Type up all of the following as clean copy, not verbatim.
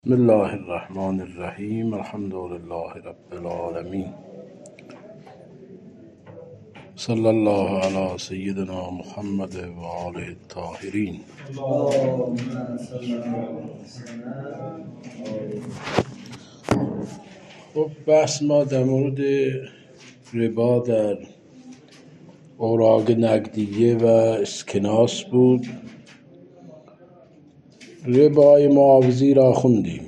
بسم الله الرحمن الرحیم. الحمد لله رب العالمین. صلی الله علی سیدنا محمد و آله الطاهرین. خب بحث ما در مورد ربا در اوراق نقدیه و اسکناس بود. ربای معاوضی را خوندیم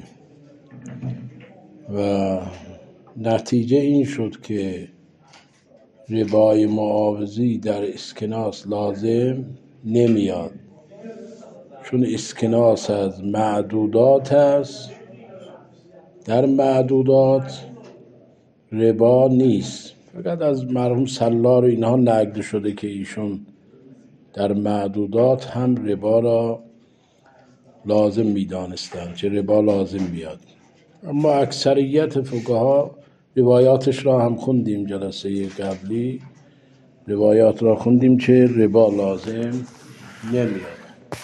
و نتیجه این شد که ربای معاوضی در اسکناس لازم نمیاد، چون اسکناس از معدودات است. در معدودات ربا نیست، فقط از مرحوم سلار اینها نقل شده که ایشون در معدودات هم ربا را لازم میدانستند که ربا لازم بیاد. اما اکثریت فقها روایاتش را هم خوندیم، جلسه قبلی روایات را خوندیم که ربا لازم نمیاد.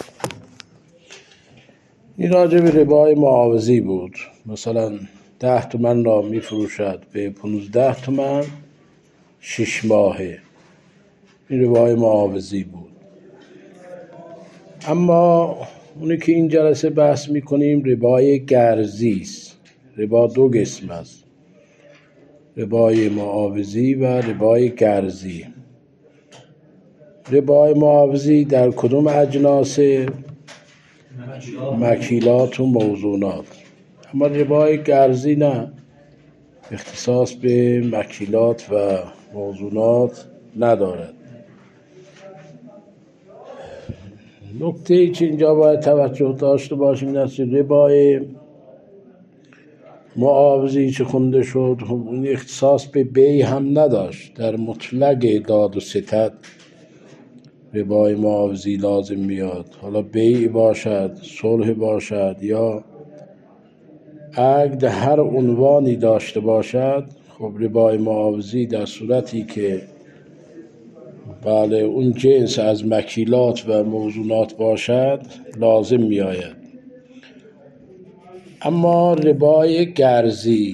این راجع به ربای معاوضی بود. مثلا 10 تومن را میفروشد به 15 تومن 6 ماهه، این ربای معاوضی بود. اما اونی که این جلسه بحث میکنیم ربای قرضی است. ربا دو قسم است، ربای معاوضی و ربای قرضی. ربای معاوضی در کدوم اجناس؟ مکیلات و موزونات. اما ربای قرضی نه، اختصاص به مکیلات و موزونات ندارد. نکته‌ای که اینجا باید توجه داشته باشیم این است که ربای معاوضی که خونده شد اون اختصاص به بیع هم نداشت. در مطلق داد و ستد ربای معاوضی لازم میاد، حالا بیع باشد، صلح باشد یا عقد هر عنوانی داشته باشد. خب ربای معاوضی در صورتی که بله اون جنس از مکیلات و موزونات باشد لازم می آید. اما ربای قرضی،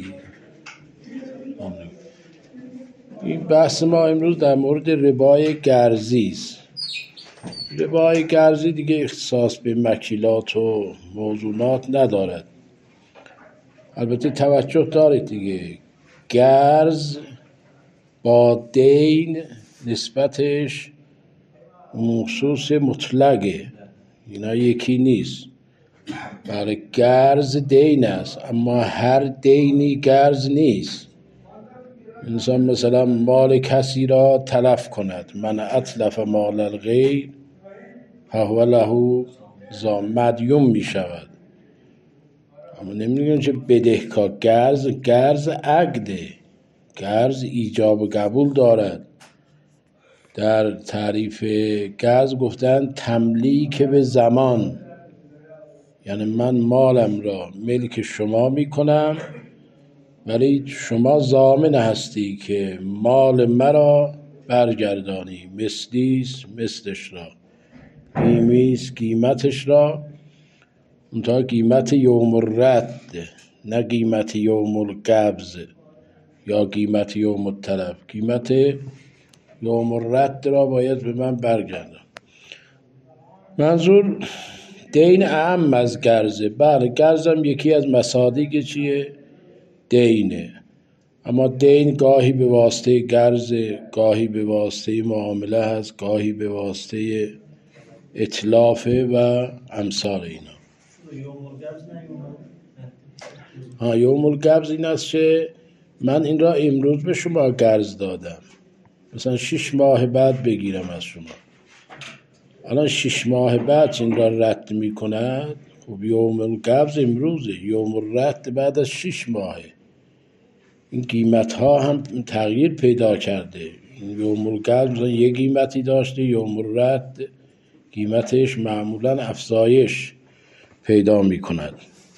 این بحث ما امروز در مورد ربای قرضی است. ربای قرضی دیگه اختصاص به مکیلات و موزونات ندارد. البته توجه دارید دیگه، قرض با دین نسبتش مخصوص مطلقه، اینا یکی نیست. برای قرض دین است، اما هر دینی قرض نیست. انسان مثلا مال کسی را تلف کند، من اتلف مال الغیر فهو له مدیون می شود. اما نمیگن که بدهکار. قرض عقده، قرض ایجاب و قبول دارد. در تعریف قرض گفتن تملیک به زمان، یعنی من مالم را ملک شما میکنم ولی شما ضامن هستی که مال مرا برگردانی. مثلیست مثلش را، قیمیست قیمتش را، اونتا قیمت یوم الرد نه قیمت یوم القبض یا قیمت یوم التلف. قیمت یوم الرد را باید به من برگردن. منظور دین اعم از قرضه. بله قرض هم یکی از مصادیق چیه؟ دینه. اما دین گاهی به واسطه قرض، گاهی به واسطه معامله هست، گاهی به واسطه اتلافه و امثال اینا. یوم القبض این است که من این را امروز به شما قرض دادم، مثلا 6 ماه بعد بگیرم از شما. الان 6 ماه بعد این را رد می کند. خب یوم القبض امروزه، یوم الرد بعد از 6 ماهه. این قیمت ها هم تغییر پیدا کرده. این یوم القبض مثلا یه قیمتی داشته، یوم الرد قیمتش معمولا افزایش پیدا می کند.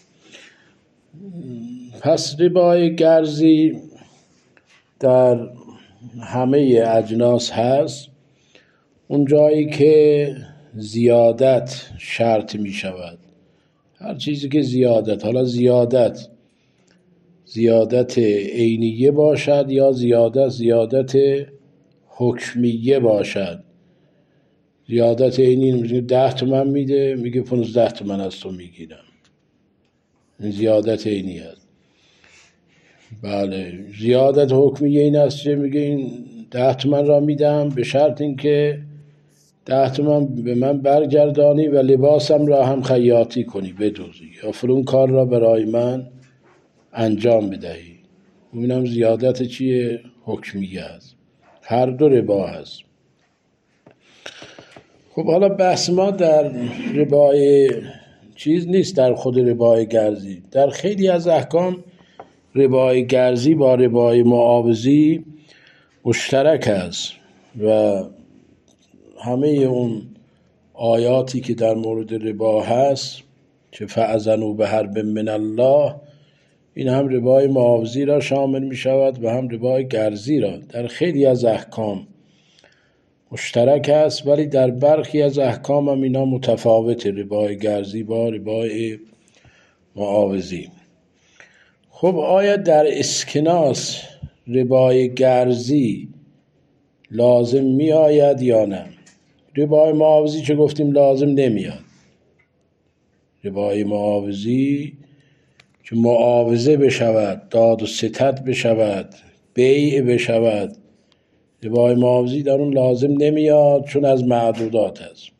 پس ربای قرضی در همه اجناس هست. اون جایی که زیادت شرط می شود، هر چیزی که زیادت، حالا زیادت عینیه باشد یا زیادت حکمیه باشد. زیادت عینی 10 تومن میده، میگه 15 تومن از تو میگیرم، این زیادت عینی است. بله زیادت حکمیه این است که میگه این 10 تومن را میدم به شرط اینکه 10 تومن به من برگردانی و لباسم را هم خیاطی کنی بدوزی یا فلان کار را برای من انجام بدهی. اونم زیادت چیه؟ حکمیه است. هر دو ربا هست. خب حالا بحث ما در ربای چیز نیست، در خود ربای گرزی. در خیلی از احکام ربای گرزی با ربای معاوضی مشترک است و همه اون آیاتی که در مورد ربا هست که فأذنوا بحرب من الله، این هم ربای معاوضی را شامل می شود و هم ربای گرزی را. در خیلی از احکام مشترک است ولی در برخی از احکام هم اینا متفاوت، ربای گرزی با ربای معاوضی. خب آیا در اسکناس ربای گرزی لازم می آید یا نه؟ ربای معاوضی چه گفتیم لازم نمیاد. ربای معاوضی که معاوضه بشود، داد و ستد بشود، بیع بشود، ربای معاوضی در اون لازم نمیاد چون از معدودات است.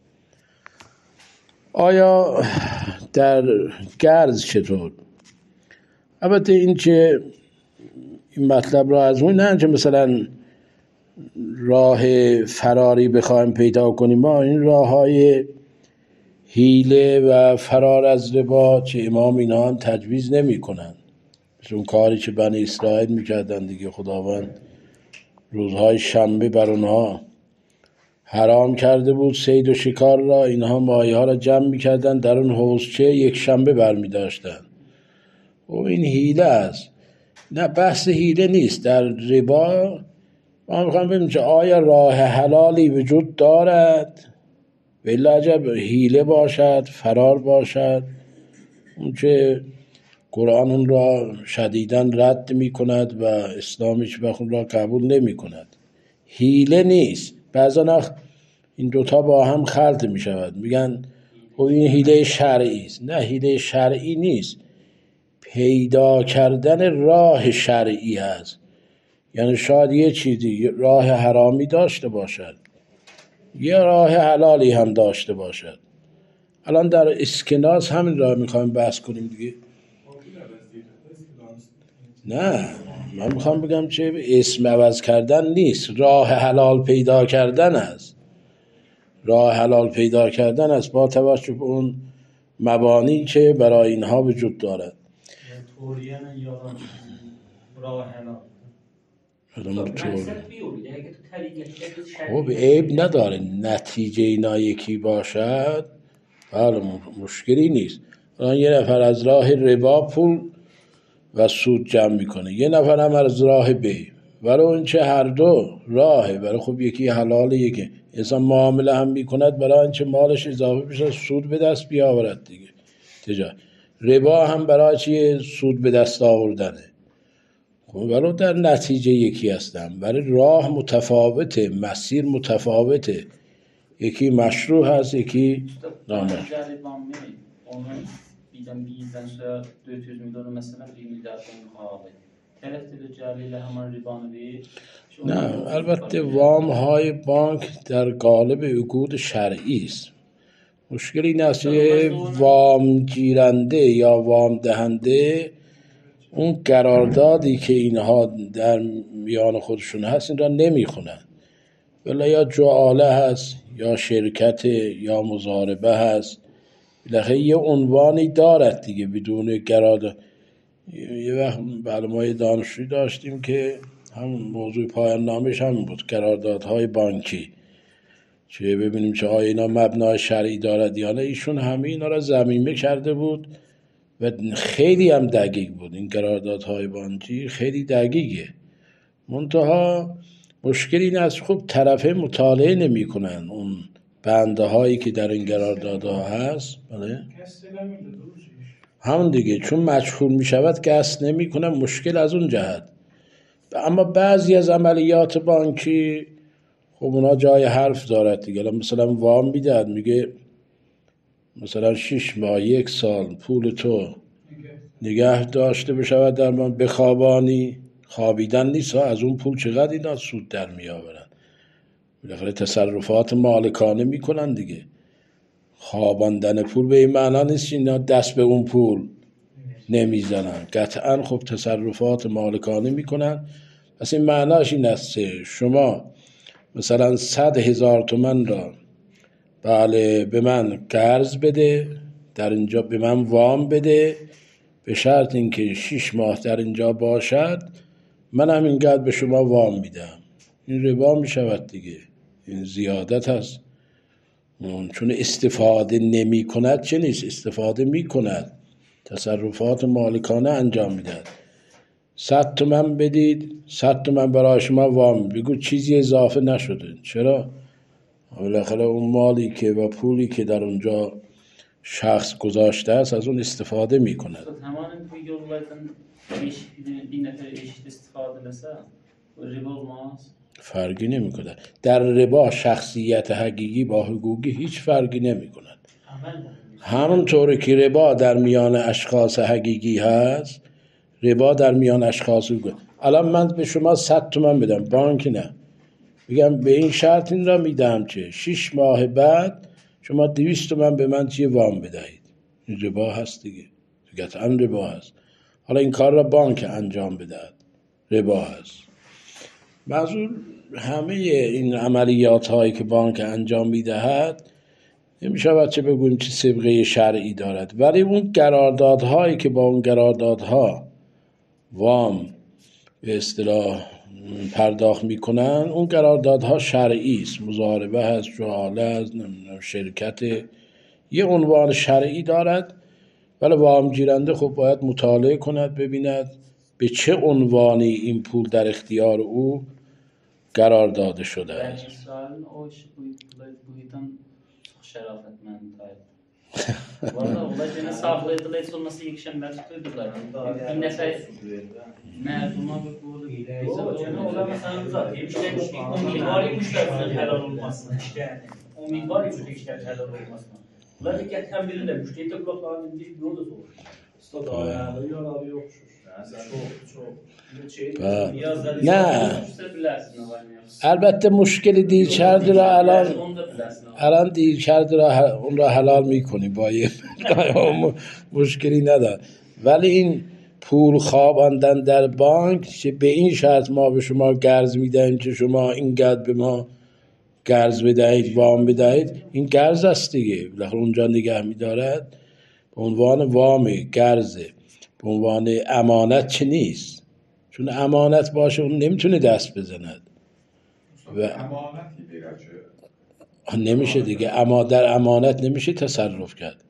آیا در گرز چطور؟ البته این که این مطلب را از اون نه که مثلا راه فراری بخوایم پیدا کنیم، ما این راه های حیله و فرار از ربا که امام اینا هم تجویز نمی کنن، مثل اون کاری که بنی اسرائیل میکردن دیگه. خداوند روزهای شنبه بر اونها حرام کرده بود صید و شکار را، اینها ماهی ها را جمع میکردن در اون حوضچه، یک شنبه برمی داشتن. و این حیله است. نه بحث حیله نیست. در ربا ما میخوام ببینیم که آیا راه حلالی وجود دارد، بلا عجب حیله باشد، فرار باشد، اون که قرآن اون را شدیداً رد می کند و اسلام هیچ وقت اون را قبول نمی کند. حیله نیست. بعضا این دوتا با هم خلط می شود، میگن خب این حیله شرعی است. نه، حیله شرعی نیست، پیدا کردن راه شرعی هست. یعنی شاید یه چیزی راه حرامی داشته باشد، یه راه حلالی هم داشته باشد. الان در اسکناس همین راه میخوایم بحث کنیم دیگه. نه من میخوام بگم چه اسم عوض کردن نیست، راه حلال پیدا کردن است. راه حلال پیدا کردن است با توجه به اون مبانی که برای اینها وجود دارد. خب عیب نداره، نتیجه اینا یکی باشد، بله مشکلی نیست. یه نفر از راه ربا پول و سود جمع میکنه، یه نفر هم از راه بیع، ولی اون چه هر دو راهه، ولی خب یکی حلاله، یکی انسان معامله هم میکند برای اینکه مالش اضافه بشه، سود به دست بیاورد دیگه. ربا هم برای چیه؟ سود به دست آوردنه. خب ولی در نتیجه یکی هستن، ولی راه متفاوته، مسیر متفاوته، یکی مشروع هست یکی نامشروع. Bizden bir yıldan sonra 400 milyonu mesela 1 milyar pahalı. Telefte cariyle hemen ribanı bir. نه البته وام های بانک در قالب عقود شرعی است. مشکل این است که وام گیرنده یا وام دهنده اون قراردادی که اینها در میان خودشون هست این را نمیخونن، ولی یا جعاله هست یا شرکت یا مضاربه هست، بالاخره یه عنوانی دارد دیگه بدون قرارداد. یه وقت بعد ما یه دانشجویی داشتیم که هم موضوع پایان نامش هم بود، قراردادهای بانکی، چه ببینیم چه آیا اینا مبنای شرعی دارد یا نه. ایشون همه اینا را ضمیمه کرده بود و خیلی هم دقیق بود. این قراردادهای بانکی خیلی دقیقه، منتها مشکل این است خب طرفه مطالعه نمی کنن اون بنده هایی که در این قراردادها هست. بله همون دیگه، چون مجهول می شود قصد نمی کنم، مشکل از اون جهت. اما بعضی از عملیات بانکی خب اونا جای حرف دارد دیگه. مثلا وام میدهد، میگه مثلا 6 ماه 1 سال پول تو نگه داشته بشود در من بخوابانی. خوابیدن نیست ها، از اون پول چقدر اینا سود در می آورن. بالاخره تصرفات مالکانه میکنن دیگه. خواباندن پول به این معنا نیست اینا دست به اون پول نمیزنن، قطعا خب تصرفات مالکانه میکنن. پس این معناش این است شما مثلا 100,000 تومان را بله به من قرض بده، در اینجا به من وام بده، به شرط اینکه 6 ماه در اینجا باشد من هم اینقدر به شما وام میدم. این ربا میشود دیگه، این زیادت هست. چون استفاده نمی کند چه نیست، استفاده می کند، تصرفات مالکانه انجام میدهد. 100 تومن بدید، 100 تومن برای شما وام، بگو چیزی اضافه نشده. چرا؟ بالاخره اون مالی که و پولی که در اونجا شخص گذاشته است از اون استفاده می کند. Tamamen bu yollardan bir nefer eşit istifade ederse riba olmaz. فرقی نمی کند. در ربا شخصیت حقیقی با حقوقی هیچ فرقی نمی کند. همونطوری که ربا در میان اشخاص حقیقی هست، ربا در میان اشخاص حقیقی. الان من به شما 100 تومن بدم، بانک نه، میگم به این شرط این را میدم که 6 ماه بعد شما 200 تومن به من چیه وام بدهید. این ربا هست دیگه، قطعا ربا هست. حالا این کار را بانک انجام بدهد، ربا هست. منظور همه این عملیات هایی که بانک انجام میدهد نمیشود چه بگویم چه سابقه شرعی دارد، ولی اون قراردادهایی که با اون قراردادها وام به اصطلاح پرداخت میکنن، اون قراردادها شرعی است. مضاربه هست، جعاله هست، شرکت، یه عنوان شرعی دارد. ولی وام گیرنده خب باید مطالعه کند، ببیند به چه عنوانی این پول در اختیار او قرار داده شده است. İsrail'in o işi bu yüzden çok şerafetmendiydi. Valla olay gene saklıydılar, hiç olmasa yekşenler tutuyordular. Bir nefer merduma ve bu Ola mesela zaten işlemiş, umiddvari müşterinin helal olmasına, işte umiddvari müşterinin helal olmasına. Bunlar dikkatken birinde müşteri de kulaklarının dindiği bir yol da zor. Usta ayarlı yaralı yokmuş. Çok. نه البته مشکل دیرکرد را الان دیرکرد را اون را حلال میکنی با یه مشکلی نداره. ولی این پول خواباندن در بانک که به این شرط ما به شما قرض میدهیم که شما اینقدر به ما قرض بدهید، وام بدهید، این قرض است دیگه. بالاخره اونجا نگه میدارد به عنوان وام، قرضه، به عنوان امانت چه نیست. چون امانت باشه اون نمیتونه دست بزند و نمیشه دیگه. اما در امانت نمیشه تصرف کرد.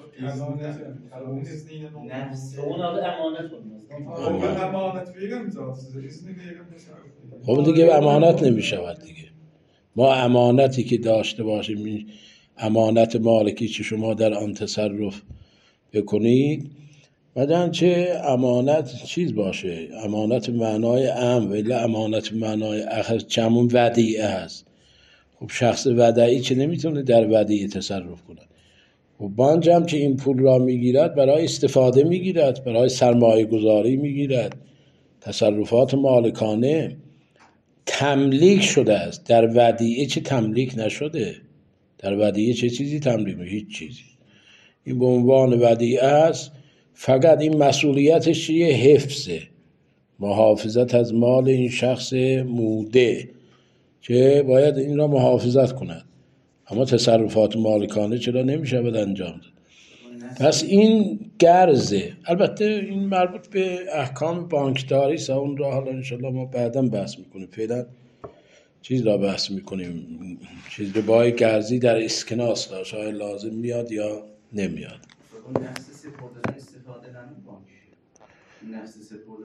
Onun adı emanet olmaz. Emanet verir mi zaten size? İzni verir mi? خب دیگه امانت نمیشود دیگه. ما امانتی که داشته باشیم، امانت مالکی که شما در آن تصرف بکنید، بعدن چه امانت چیز باشه، امانت معنای ام، ولی امانت معنای اخر چمون ودیعه هست. خب شخص ودیعی چه نمیتونه در ودیعه تصرف کنه. خب بانک هم که این پول را میگیرد برای استفاده میگیرد، برای سرمایه گذاری میگیرد. تصرفات مالکانه تملیک شده است، در ودیعه چه تملیک نشده. در ودیعه چه چیزی تملیک میشه؟ هیچ چیزی. این به عنوان ودیعه است. فقط این مسئولیتش چیه؟ حفظه، محافظت از مال این شخص موده که باید این را محافظت کند. اما تصرفات مالکانه چرا نمیشه باید انجام داد؟ پس این قرضه. البته این مربوط به احکام بانکداری است، اون را حالا انشالله ما بعدا بحث میکنیم. فعلا چیز را بحث میکنیم، چیز ربای قرضی در اسکناس داشت، آیا لازم میاد یا نمیاد.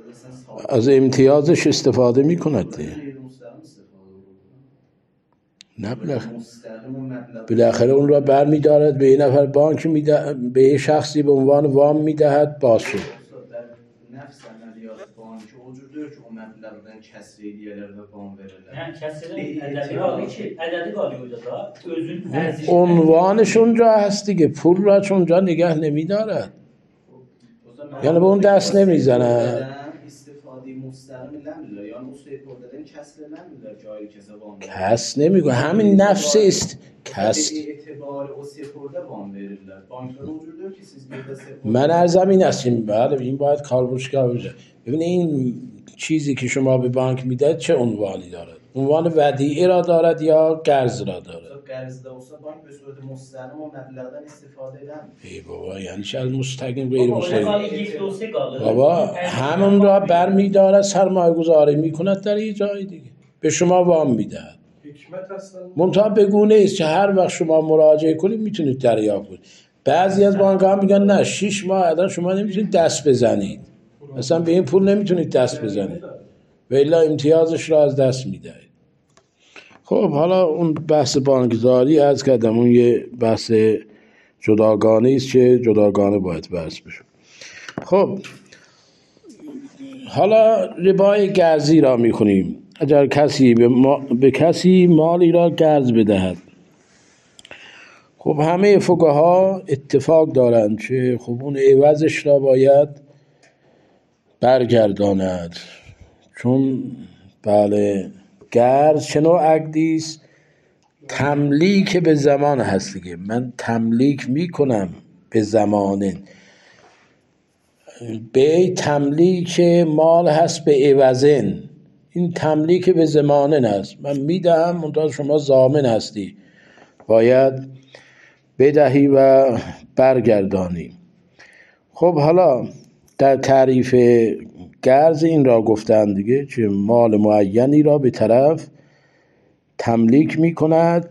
از امتیازش استفاده میکند. نه مستقیم اون مبلغ بالاخره اون را برمی‌دارد به یه نفر بانک میده، به یه شخصی به عنوان وام میدهد باز شد. در nefs əməliyyatı banki o cürdür ki, o məbləğdən kəsriyəllər və ban verirlər. Yəni kəsrin ədədi qalıyor ki, ədədi qalıyor orada da. Özün ərziş. عنوانش اونجا هست دیگه، پول را چون اونجا نگه نمیدارد، یعنی به اون دست نمیزنه. استفاده مستقیم نمی‌داره، یعنی اون سپردن کسر نمی‌داره جایی کسا وام verir. کس نمیگه، همین نفس است کس. اعتبار o سپرده وام verirlər. Banklar o cürdür ki, siz bir də سپرده من ارزم این هستیم، بله این باید کاربردش بشه. ببینید این چیزی که شما به بانک میدهید چه عنوانی دارد؟ عنوان ودیعه را دارد یا قرض را دارد؟ قرض olsa bank به صورت مستقیم و مبلغdan استفاده نمی‌کنه. ای بابا یعنی چه از مستقیم غیر Baba, مستقیم؟ orada یک دو سه qalır. بابا همون را برمی‌دارد سرمایه گذاری میکند در یه جای دیگه، به شما وام میدهد. حکمت اصلا منتها به گونه است که هر وقت شما مراجعه کنید میتونید دریافت کنید. بعضی از بانک‌ها میگن نه 6 ماه بعد شما نمیتونید دست بزنید، مثلا به این پول نمیتونید دست بزنید و الا امتیازش را از دست میدهید. خب حالا اون بحث بانکداری از کردم، اون یه بحث جداگانه است که جداگانه باید بحث بشه. خب حالا ربای قرضی را میخونیم. اگر کسی به کسی مالی را قرض بدهد، خب همه فقها اتفاق دارند که خب اون عوضش را باید برگرداند، چون بله قرض چه نوع عقدی است؟ تملیک به زمان هست دیگه، من تملیک میکنم به زمانه. به تملیک مال هست به عوضن، این تملیک به زمانه هست، من میدهم منتها شما ضامن هستی، باید بدهی و برگردانی. خب حالا در تعریف قرض این را گفتن دیگه که مال معینی را به طرف تملیک میکند،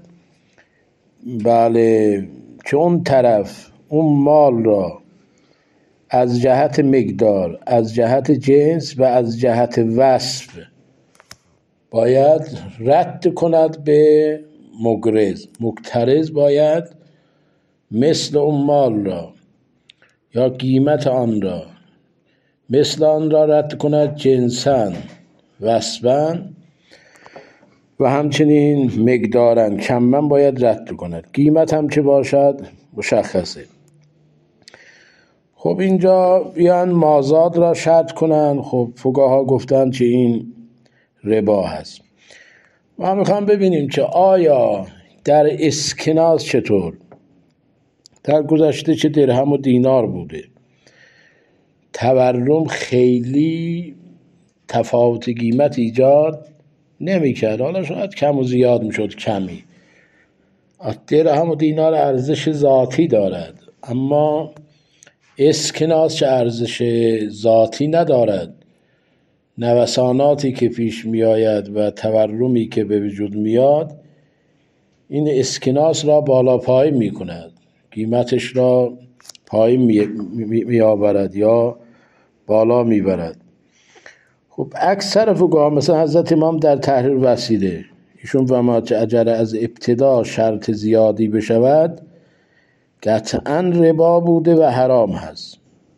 بله، که اون طرف اون مال را از جهت مقدار، از جهت جنس و از جهت وصف باید رد کند به مقرض. مقترض باید مثل اون مال را یا قیمت آن را مثل آن را رد کند جنساً وصفاً و همچنین مقداراً کماً باید رد کند. قیمت هم چه باشد مشخصه. خب اینجا بیان مازاد را شرط کنن، خب فقها گفتن که این ربا هست. ما میخوام ببینیم که آیا در اسکناس چطور؟ در گذشته چه درهم و دینار بوده، تورم خیلی تفاوت قیمت ایجاد نمی‌کرد، حالا شاید کم و زیاد میشد کمی. درهم و دینار ارزش ذاتی دارد، اما اسکناس چه ارزش ذاتی ندارد. نوساناتی که پیش می آید و تورمی که به وجود میاد این اسکناس را بالا پای می کند، قیمتش را پایین می آورد یا بالا می برد. خب اکثر فقها مثلا حضرت امام در تحریر وسیله ایشون فهمد که اگر از ابتدا شرط زیادی بشود قطعا ربا بوده و حرام هست.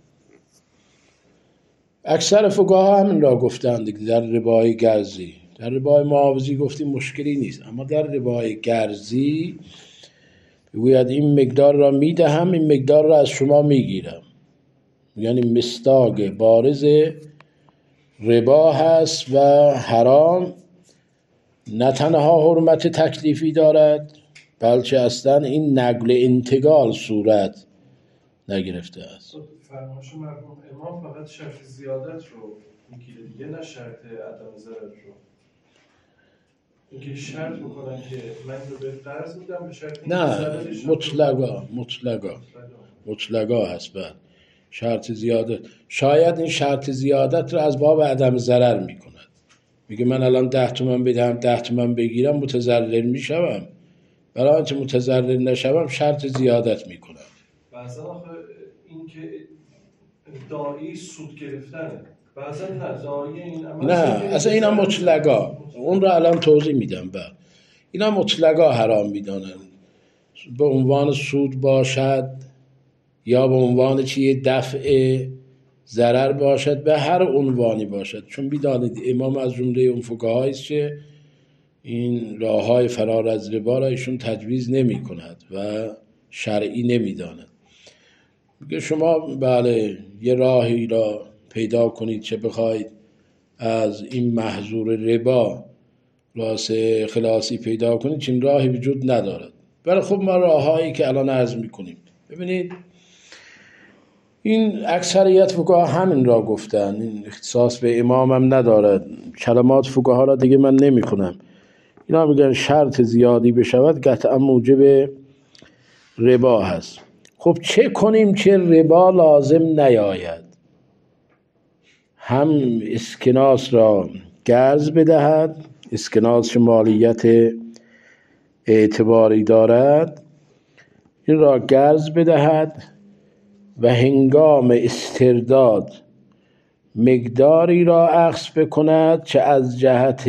اکثر فقها همین را گفتند در ربای قرضی. در ربای معاوضی گفتیم مشکلی نیست، اما در ربای قرضی بگوید این مقدار را میدهم، این مقدار را از شما میگیرم، یعنی مصداق بارز ربا هست و حرام. نه تنها حرمت تکلیفی دارد بلکه اصلا این نقل انتقال صورت نگرفته است. فرمایش مرحوم امام فقط شرط زیادت رو میگیره دیگه، نه شرط عدم ضرر رو. اینکه شرط بکنن که من رو به قرض میدم به شرط نه، مطلقا هست. بعد شرط زیادت، شاید این شرط زیادت رو از باب عدم ضرر میکند، میگه من الان 10 تومن بدم 10 تومن بگیرم متضرر میشوم، برای اینکه متضرر نشوم شرط زیادت میکنم. بعضا آخه این که دایی سود گرفتنه، بعضا نه دایی این عمل نه اصلا اینا مطلقا، اون رو الان توضیح میدم. بعد اینا مطلقا حرام میدانن، به عنوان سود باشد یا به عنوان چیه دفع ضرر باشد، به هر عنوانی باشد. چون میدانید امام از جمله اون فقهایی است که این راههای فرار از ربا را ایشون تجویز نمی کند و شرعی نمی داند. میگه شما بله یه راهی را پیدا کنید چه بخواید از این محظور ربا خلاصی پیدا کنید، چین راهی وجود ندارد. ولی خب ما راههایی که الان عرض میکنیم، ببینید این اکثریت فقها همین را گفتن، این اختصاص به امام هم ندارد. کلمات فقها را دیگه من نمی کنم. اینا میگن شرط زیادی بشود قطعا موجب ربا هست. خب چه کنیم که ربا لازم نیاید؟ هم اسکناس را قرض بدهد، اسکناس مالیت اعتباری دارد، این را قرض بدهد و هنگام استرداد مقداری را اخذ بکند که از جهت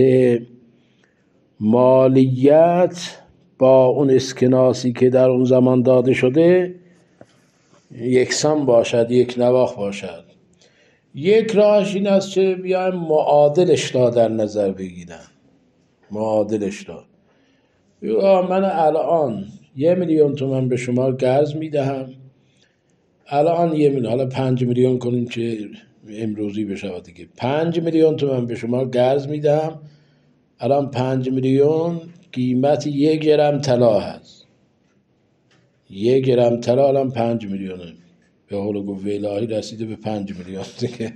مالیت با اون اسکناسی که در اون زمان داده شده یکسان باشد، یک نواخت باشد. یک راهش این است که بیایم معادلش را در نظر بگیرن. معادلش را من الان 1,000,000 تومان به شما قرض میدهم، الان 1,000,000، حالا 5 میلیون کنیم که امروزی بشود دیگه، 5 میلیون تومان به شما قرض میدهم. الان 5 میلیون قیمت 1 گرم طلا هست. 1 گرم طلا الان 5 میلیونه. به حول قوه الهی رسیده به 5 میلیون دیگه.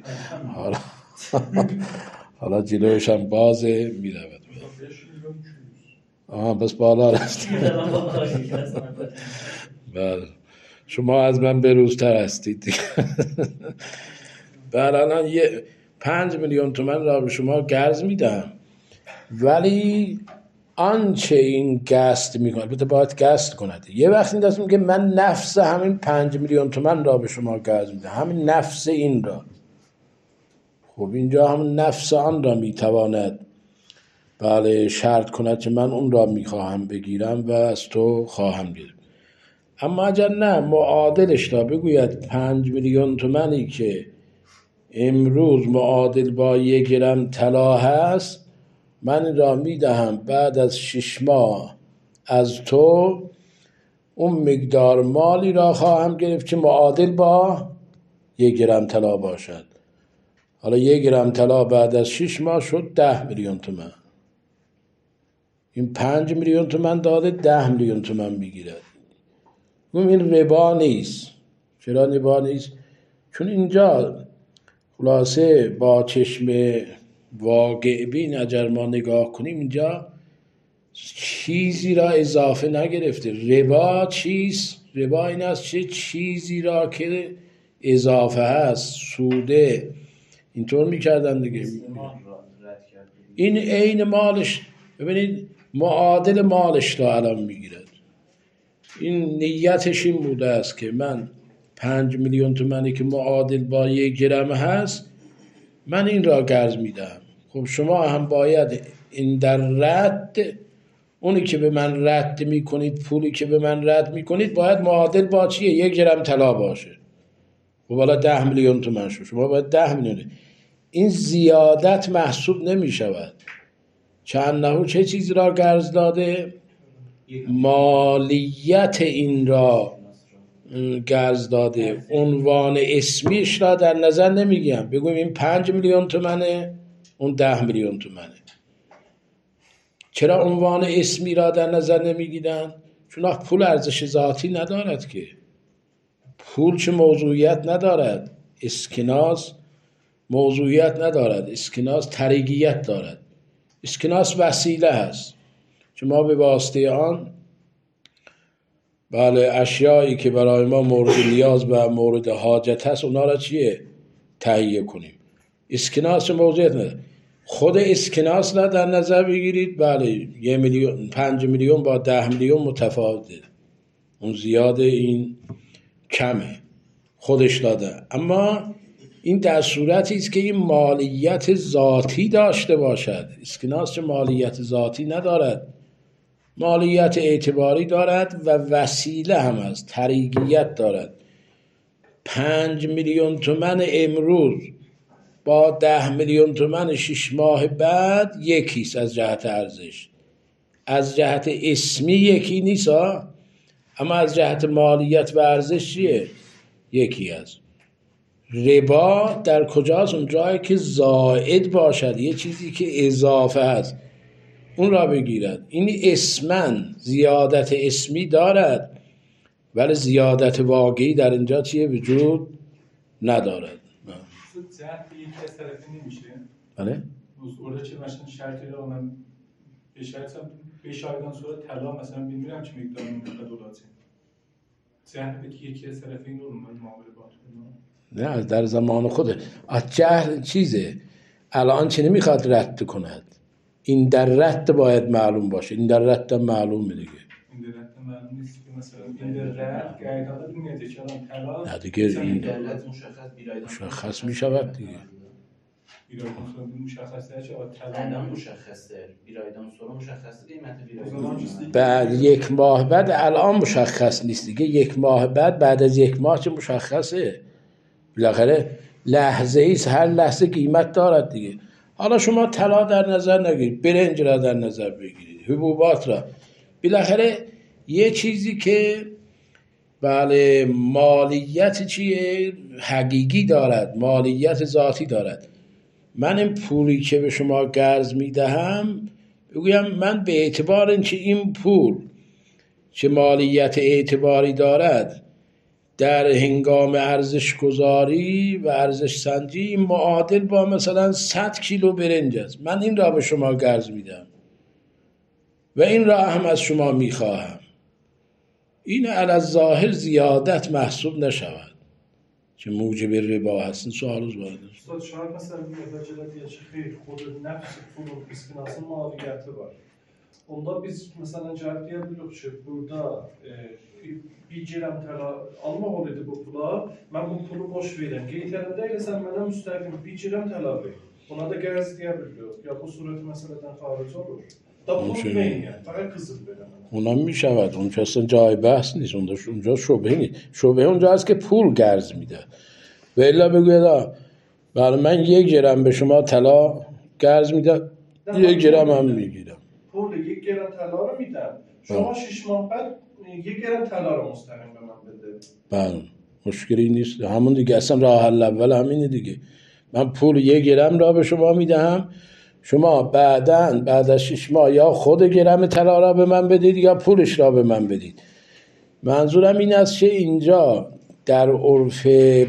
حالا جلوش هم بازه میرود. بس بالا رسید. بله شما از من بروزتر هستید دیگه. بله الان 5 میلیون تومان را به شما قرض میدم، ولی آنچه این قسط میکنه، البته باید قسط کند. یه وقت این دست میگه من نفس همین 5 میلیون تومان را به شما قرض میدم، همین نفس این را. خب اینجا همین نفس آن را میتواند بله شرط کند که من اون را میخواهم بگیرم و از تو خواهم گرفت. اما اگر نه معادلش را بگوید 5 میلیون تومانی که امروز معادل با 1 گرم طلا هست، من این را میدهم بعد از 6 ماه از تو اون مقدار مالی را خواهم گرفت که معادل با 1 گرم طلا باشد. حالا 1 گرم طلا بعد از 6 ماه شد 10 میلیون تومان. این 5 میلیون تومان داده 10 میلیون تومان میگیرد. این ربا نیست. چرا ربا نیست؟ چون اینجا خلاصه با چشم واقع بین اگر ما نگاه کنیم اینجا چیزی را اضافه نگرفته. ربا چیست؟ ربا این است چه چیزی را که اضافه هست، سوده اینطور میکردن دیگه. این عین مالش، ببینید معادل مالش را الان میگیرد. این نیتش این بوده است که من 5 میلیون تومانی که معادل با 1 گرم هست من این را قرض میدم. خب شما هم باید این در رد، اونی که به من رد میکنید، پولی که به من رد میکنید باید معادل با چیه؟ 1 گرم طلا باشه. خب حالا 10 میلیون تومان شد، شما باید 10 میلیون. این زیادت محسوب نمی شود. چندهو چه چیزی را قرض داده؟ مالیت این را قرض داده. عنوان اسمیش را در نظر نمیگیم. بگویم این 5 میلیون تومنه، اون 10 میلیون تومنه. چرا عنوان اسمی را در نظر نمیگیرن؟ چون پول ارزش ذاتی ندارد که. پول چه موضوعیت ندارد. اسکناس موضوعیت ندارد. اسکناس طریقیت دارد. اسکناس وسیله هست. چون ما به واسطه آن بله اشیایی که برای ما مورد نیاز و مورد حاجت هست اونا را چیه؟ تهیه کنیم. اسکناس موضوعیت ندارد. خود اسکناس را در نظر بگیرید، بله 5 میلیون با 10 میلیون متفاوته. اون زیاده این کمه خودش داده. اما این در صورتی است که این مالیت ذاتی داشته باشد. اسکناس چه مالیت ذاتی ندارد. مالیت اعتباری دارد و وسیله هم است، طریقیت دارد. 5 میلیون تومن امروز با 10 میلیون تومن 6 ماه بعد یکیست از جهت ارزش. از جهت اسمی یکی نیست ها، اما از جهت مالیت و ارزش چیه؟ یکی است. ربا در کجاست؟ اون جایی که زائد باشد، یه چیزی که اضافه است اون را بگیرد. این اسمن زیادت اسمی دارد ولی زیادت واقعی در اینجا چیه؟ وجود ندارد. جهت یکی از طرفی نمیشه. بله؟ orada چه مثلا شرطی رو من به شرطم به شایدان صورت طلا مثلا بمیرم چه مقدار دلاتی جهت به یکی از طرفین رو من معامله باید نه در زمان خوده. جهل چیزه الان چه نمیخواد رد کند، این در رد باید معلوم باشه. این در رد معلومه دیگه. این در رد معلوم نیست که مثلا این در رد قاعدتا دنیا چرا طلا نه دیگه این دولت مشخص میشود دیگه. بیرایدان مشخصه چه الان مشخصه، بیرایدان سورا مشخصه قیمت بیرایدان بعد یک ماه بعد الان مشخص نیست دیگه. یک ماه بعد از یک ماه چه مشخصه؟ بالاخره لحظه ایست، هر لحظه قیمت دارد دیگه. حالا شما طلا در نظر نگیرید، برنج را در نظر بگیرید، حبوبات را. بالاخره یه چیزی که بله مالیت چیه؟ حقیقی دارد، مالیت ذاتی دارد. من این پولی که به شما قرض میدهم بگویم من به اعتبار اینکه این پول چه مالیت اعتباری دارد در هنگام ارزش گذاری و ارزش سنجی معادل با مثلا 100 کیلو برنج است، من این را به شما قرض میدم و این را هم از شما میخواهم. این علی الظاهر زیادت محسوب نشود که موجب ربا هست. این سوال از وارد است. شاید مثلا متوجه diye خیر خود نفس pulun istinası maliyeti var. Onda biz mesela cevap diyebiliyoruz ki burada bir gram tela almaq olaydı bu pula, ben bu pulu boş vereyim. Geytərimdə elə sən mənə müstəqil bir gram tela ver. Buna da qərz deyə biliyoruz. Ya bu sureti məsələdən xaric olur. Da bunu vermeyin yani. Faqat qızıl verin. اونم میشود. اون که اصلا جای بحث نیست. اونجا شبهه نیست. شبهه اونجا هست که پول قرض میده و الا بگوید برای من 1 گرم به شما طلا قرض میدم، 1 گرم هم میگیرم. پول 1 گرم طلا رو میدم، شما 6 ماه بعد 1 گرم طلا رو مستقیم به من بده. بله مشکلی نیست. همون دیگه اصلا راه حل اول همینه دیگه. من پول 1 گرم را به شما میدهم، شما بعد از 6 ماه یا خود گرم طلا را به من بدید یا پولش را به من بدید. منظورم این است که اینجا در عرف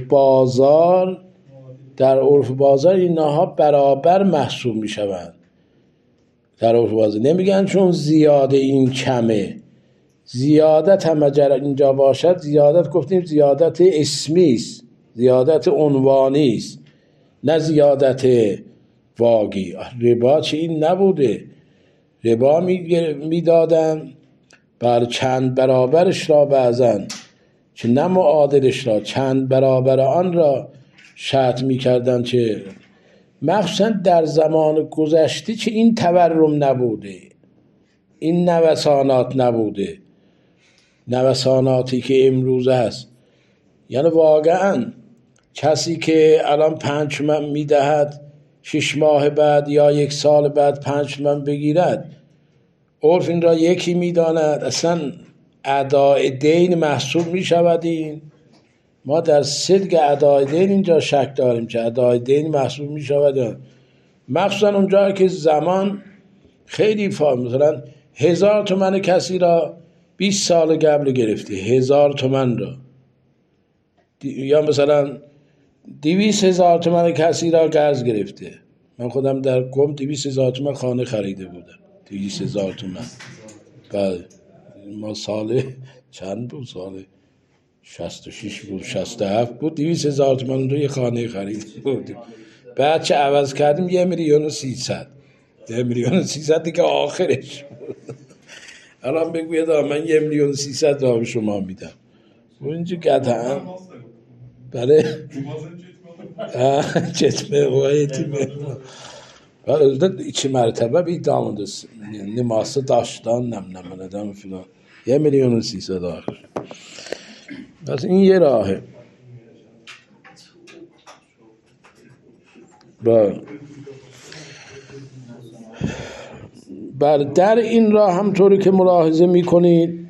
بازار اینها برابر محسوب می شوند. در عرف بازار نمیگن چون زیاده این کمه. زیادت هم اگر اینجا باشد، زیادت گفتیم زیادت اسمی است، زیادت عنوانی است، نه زیادت واقعی. ربا چه این نبوده. ربا میدادن بر چند برابرش را بعضن که نه معادلش را، چند برابر آن را شرط میکردن. چه مخصوصا در زمان گذشته که این تورم نبوده، این نوسانات نبوده، نوساناتی که امروز هست. یعنی واقعا کسی که الان 5 تومن میدهد 6 ماه بعد یا 1 سال بعد 5 تومن بگیرد، عرف این را یکی میداند. اصلا اداء دین محسوب میشود. این ما در صدق اداء دین اینجا شک داریم که اداء دین محسوب میشود. مخصوصا اونجا که زمان خیلی مثلا 1000 تومن کسی را 20 سال قبل گرفته، 1000 تومن را، یا مثلا 200,000 تومن کسی را قرض گرفته. من خودم در قم 200,000 تومن خانه خریده بودم. 200,000 تومن. بله ما سال چند بود؟ سال 66 بود، 67 بود. 200,000 تومن رو یه خانه خریده بودیم. بعد چه عوض کردیم 1,300,000. 1,300,000 دیگه آخرش بود. الان بگوید من 1,300,000 را به شما میدم. اونجا قطعا بله چتمه وایتی Öyle 2 mertebe bir iddiamında niması daşdan nemlemeden filan. 1.300.000 daxil. Pes این یه راهه. بله در این راه همطوری که ملاحظه میکنید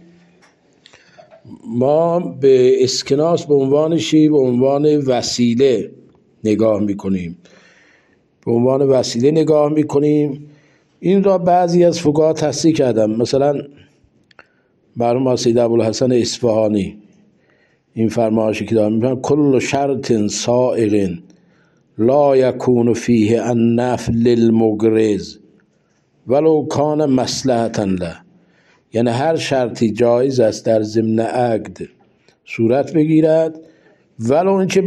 ما به اسکناس به عنوان به عنوان وسیله نگاه میکنیم. به عنوان وسیله نگاه میکنیم. این را بعضی از فقها تصحیح کردن. مثلا مرحوم سید ابوالحسن اصفهانی این فرمایشی که دارم میگن کل شرط سائغ لا یکون فیه النفع للمگرز ولو کان مصلحة له، یعنی هر شرطی جایز است در ضمن عقد صورت بگیرد ولو اینکه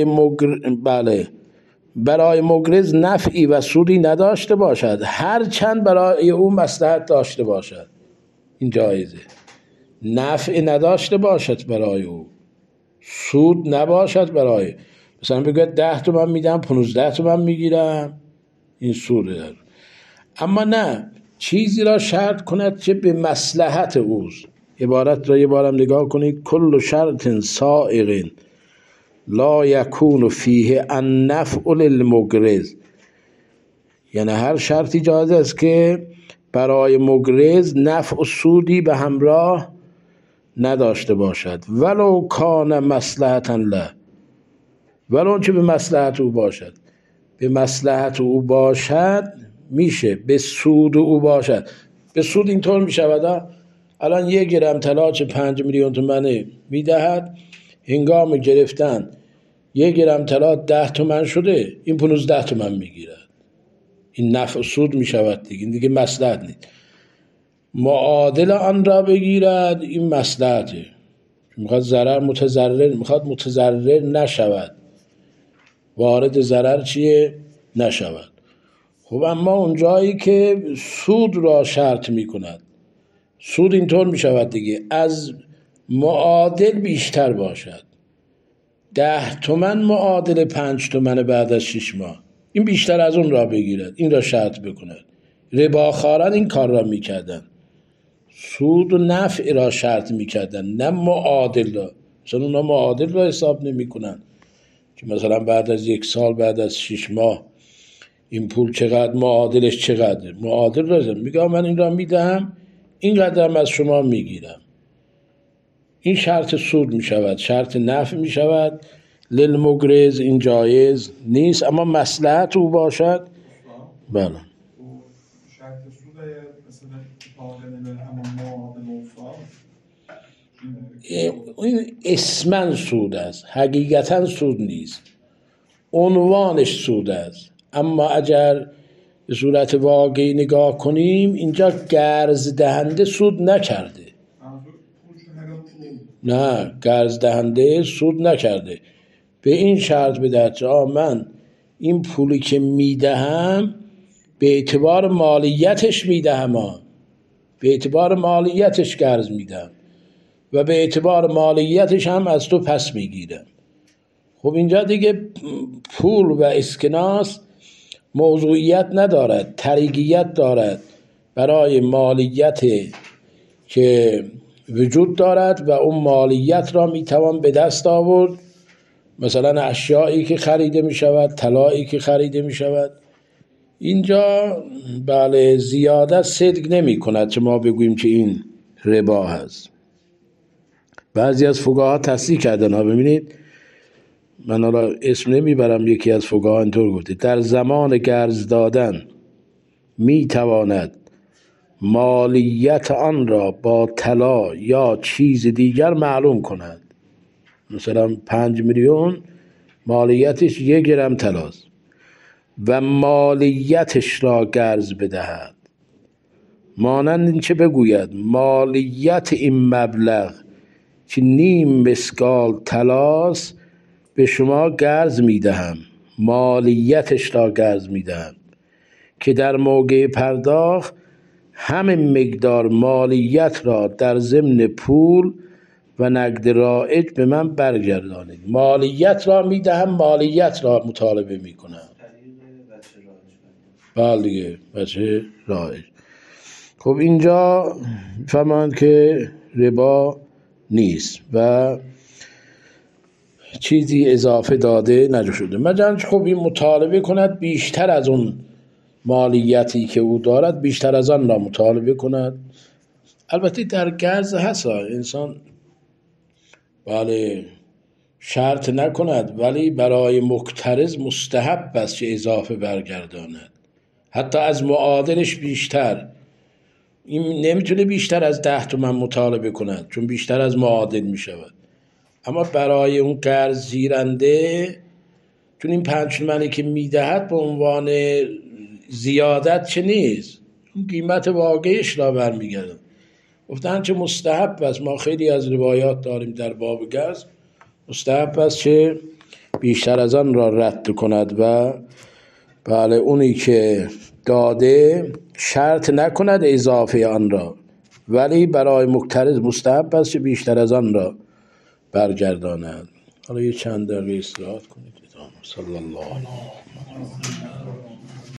برای مگرز نفعی و سودی نداشته باشد، هر چند برای او مصلحت داشته باشد این جایزه. نفع نداشته باشد برای او، سود نباشد برای، مثلا بگوید 10 تومن میدم 15 تومن میگیرم، این سوده داره. اما نه، چیزی را شرط کند که به مصلحت اوست. عبارت را یه بارم نگاه کنید. کل شرط سائغ لا یکون فیه النفع للمگرز، یعنی هر شرطی جایز است که برای مگرز نفع و سودی به همراه نداشته باشد ولو کان مصلحة له، ولو چه به مصلحت او باشد. به مصلحت او باشد میشه، به سود او باشد. به سود اینطور میشود الان 1 گرم طلا چه 5 میلیون تومنه میدهد، هنگام گرفتن 1 گرم طلا 10 تومن شده، این 15 تومن میگیرد. این نفع و سود میشود دیگه، این دیگه مصلحت نیست. معادل آن را بگیرد، این مصلحته. میخواد میخواد متضرر نشود، وارد ضرر چیه؟ نشود. خب اما اون جایی که سود را شرط میکند، سود اینطور میشود دیگه، از معادل بیشتر باشد. 10 تومن معادل 5 تومن بعد از 6 ماه، این بیشتر از اون را بگیرد، این را شرط بکند. رباخواران این کار را میکردن، سود و نفع را شرط میکردن، نه معادل را. مثلا اونا معادل را حساب نمیکنن که مثلا بعد از 1 سال، بعد از 6 ماه این پول چقدر، معادلش چقدر. معادل را میگه من این را میدهم، این قدرم از شما میگیرم. این شرط سود میشود، شرط نفع میشود. للمگرز این جایز نیست، اما مصلحت او باشد. بله. شرط سود مثلا اتفاق همون معادل این اسمن سود است، حقیقتا سود نیست، عنوانش سود است. اما اگر به صورت واقعی نگاه کنیم اینجا قرض دهنده سود نکرده. نه، قرض دهنده سود نکرده. به این شرط بدهد من این پولی که میدهم به اعتبار مالیتش میدهم، به اعتبار مالیتش قرض میدم و به اعتبار مالیتش هم از تو پس میگیرم. خب اینجا دیگه پول و اسکناس موضوعیت ندارد، طریقیت دارد برای مالیت که وجود دارد و اون مالیت را میتوان به دست آورد. مثلا اشیایی که خریده میشود، طلایی که خریده میشود. اینجا بله زیاده صدق نمی کند که ما بگوییم که این ربا هست. بعضی از فقها تصحیح کردن ها. ببینید من حالا اسم نمیبرم، یکی از فقها اینطور گفته در زمان قرض دادن میتواند مالیت آن را با طلا یا چیز دیگر معلوم کند. مثلا 5 میلیون مالیتش 1 گرم طلاست و مالیتش را قرض بدهد، مانند این چه بگوید مالیت این مبلغ که 0.5 مسکال طلاست به شما قرض میدهم، مالیتش را قرض میدهم که در موقع پرداخت همین مقدار مالیت را در ضمن پول و نقد رایج به من برگردانید. مالیت را میدهم، مالیت را مطالبه میکنم. بله دیگه وجه رایج. خب اینجا فهمند که ربا نیست و چیزی اضافه داده نشده، مگر خب این مطالبه کند بیشتر از اون مالیتی که او دارد، بیشتر از آن را مطالبه کند. البته در قرض هست انسان بله شرط نکند، ولی برای مقترض مستحب است که اضافه برگرداند، حتی از معادلش بیشتر. این نمیتونه بیشتر از 10 تومن مطالبه کند چون بیشتر از معادل میشود، اما برای اون قرض گیرنده چون این 5 تومنی که میدهد به عنوان زیادت چه نیست، اون قیمت واقعیش را برمیگرده. گفتن چه مستحب است، ما خیلی از روایات داریم در باب قرض، مستحب است که بیشتر از آن را رد کند و بله اونی که داده شرط نکند اضافه آن را، ولی برای مقترض مستحب است که بیشتر از آن را برگرداند. حالا یه چند دقیقه استراحت کنید. صلی الله علیه و